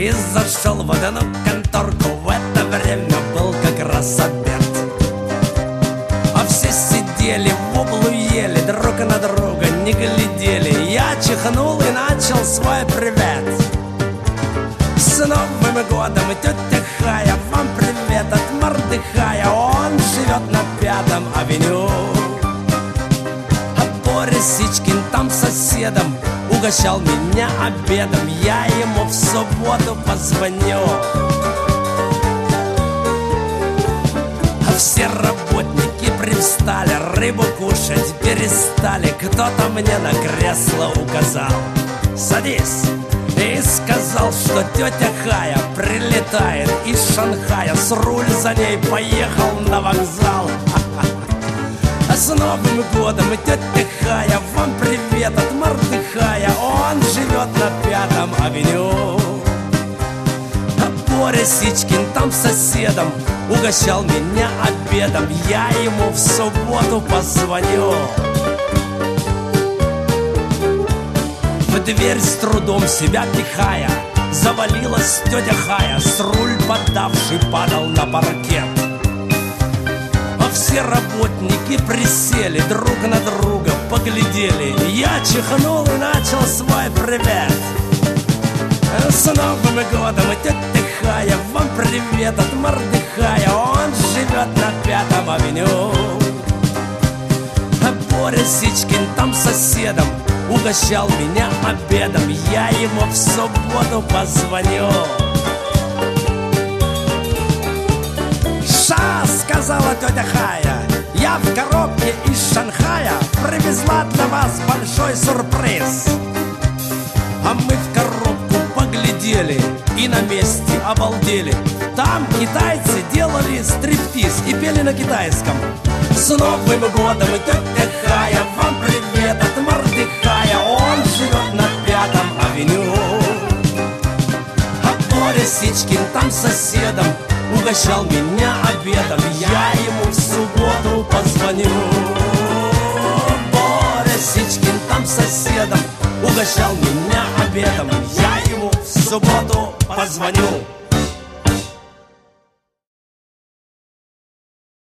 и зашел в одну конторку. В это время был как раз обед, а все сидели в углу, ели, друг на друга не глядели. Я чихнул и начал свой привет: с Новым годом, тетя Хая, вам привет от Мордыхая. Он живет на 5-м авеню. А Борис Сичкин там соседом угощал меня обедом. Я ему в субботу позвоню. А все работники привстали, рыбу кушать перестали. Кто-то мне на кресло указал: садись. И сказал, что тетя Хая прилетает из Шанхая. С руль за ней поехал на вокзал. А с Новым годом, тетя Хая, вам привет от Мордыхая. Он живет на 5-м авеню. А Борис Сичкин там соседом угощал меня обедом. Я ему в субботу позвоню. В дверь с трудом себя пихая завалилась тетя Хая. С руль подавший падал на паркет. А все работники присели, друг на друга поглядели. Я чихнул и начал свой привет: с Новым годом, тетя Хая, вам привет от Мордыхая. Он живет на 5-м авеню. А Борис Сичкин там соседом угощал меня обедом. Я ему в субботу позвоню. «Ша!» — сказала тетя Хая, я в коробке из Шанхая привезла для вас большой сюрприз. А мы в коробку поглядели и на месте обалдели. Там китайцы делали стриптиз и пели на китайском: с Новым годом, тетя Хая, вам привет от Мордыхая. Он живет на 5-м авеню. А Борис Сичкин там соседом угощал меня обедом. Я ему в субботу позвоню. Борис Сичкин там соседом угощал меня обедом. Я ему в субботу позвоню.